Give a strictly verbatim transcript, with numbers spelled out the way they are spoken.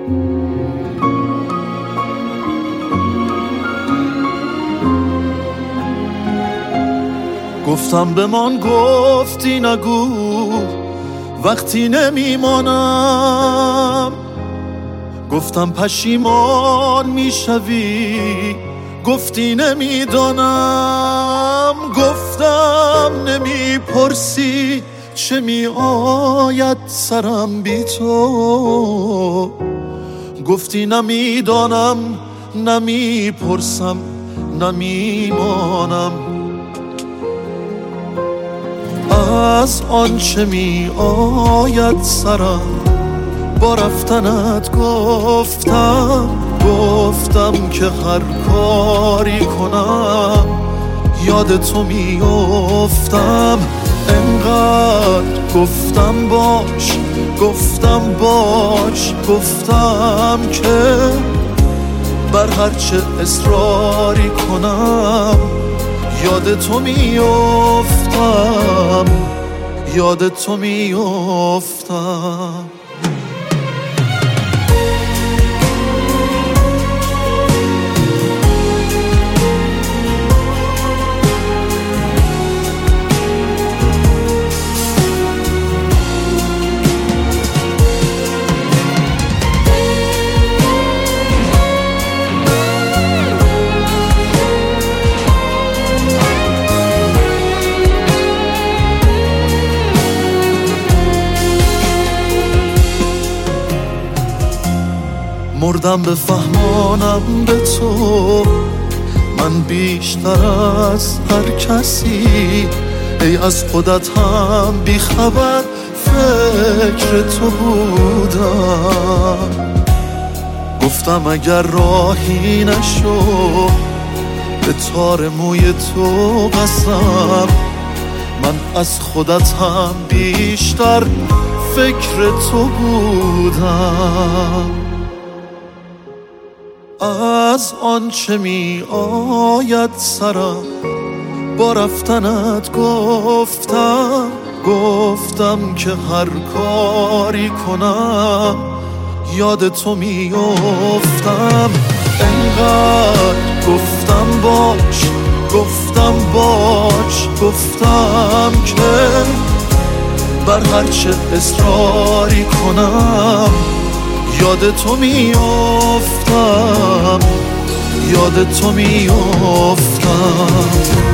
گفتم بمان، گفتی نگو، وقتی نمیمانم. گفتم پشیمان میشوی، گفتی نمیدانم. گفتم نمیپرسی چه میآید سرم بی تو، گفتی نمیدانم، نمیپرسم، نمیمانم. از آنچه می آید سرم با رفتنت گفتم. گفتم که هر کاری کنم یاد تو می افتم. انقدر گفتم باش، گفتم باش، گفتم که بر هرچه اصراری کنم یاد تو می افتم، یاد تو می افتم. مردم بفهمانم به تو من بیشتر از هر کسی. ای از خودت هم بی خبر فکر تو بودم. گفتم اگر راهی نشو به تار موی تو قسم، من از خودت هم بیشتر فکر تو بودم. از آنچه می آید سرم با رفتنت گفتم. گفتم که هر کاری کنم یاد تو می افتم. انقدر گفتم باش، گفتم باش، گفتم که بر هرچه اصراری کنم یاد تو می افتم، یاد تو می افتم.